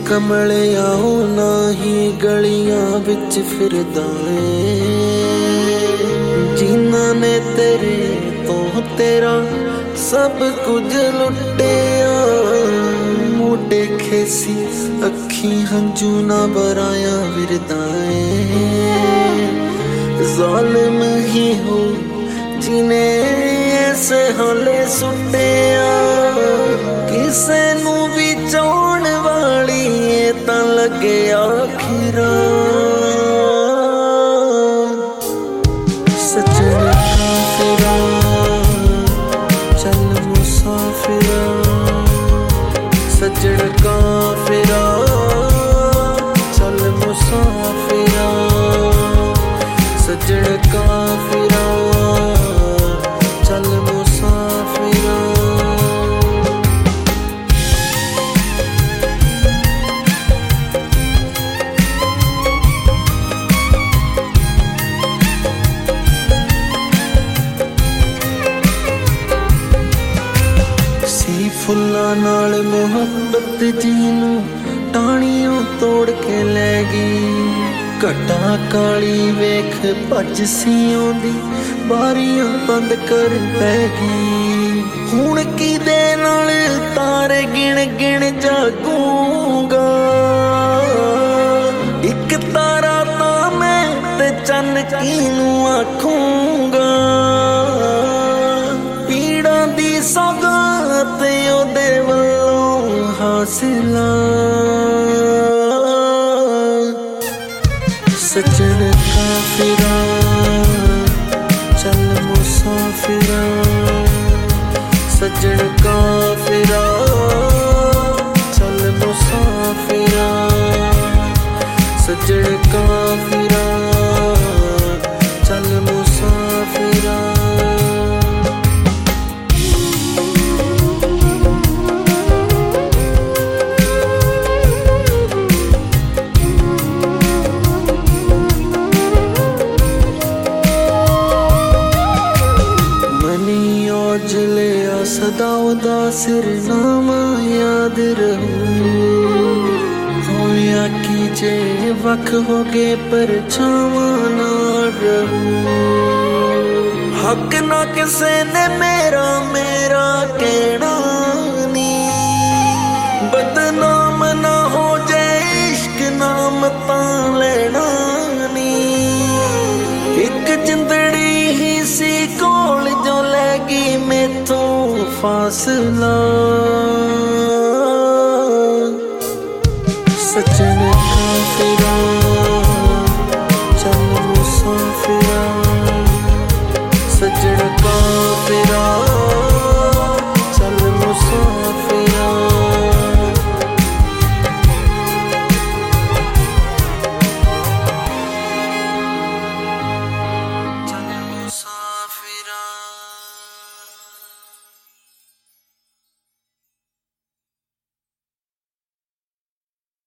कमलिया ना ही गलियां विच फिरदा जिन्ना ने तेरे तो तेरा सब कुछ लुटिया। मोटे खेसी अखी हंजू ना बराया विरदा ज़ालिम ही हो जिने ऐसे हाले सुटिया। किसे नू भी चाहण वाली तां लगे आखिरा। सजन काफिरा चल मुसाफिरा, सजन काफिरा चल मुसाफिरा, सजन काफिरा चल मुसाफिरा। सी फुल्लां नाल मुहब्बत जीनू टाणियों तोड़ के लै गई। घटा काली वेख भज सियों दी बारियां बंद कर पै गई। हुण किदे नाल तारे गिण गिण जागूंगा। इक तारा तां मैं ते चन्न किनू आखूंगा। पीड़ां दी सौगात ओदे वल्लों हासिला। सजन काफिरा चल मुसाफिरा, सजन काफिरा चल मुसाफिरा, सजन काफिरा चल मुसाफिरा। जिलिया सदा उदा सिरनामा याद रहूं। होया कीजे वख हो गए पर छावा ना रहूं। हक ना किसे ने मेरा मेरा कहना नी। बदनाम ना हो जाए इश्क नाम तां लेना नी। एक जिंदड़ी ही सी कोल जो लैगी मैथों फासला। सजन काफिरा चल मुसाफिरा, सजन काफिरा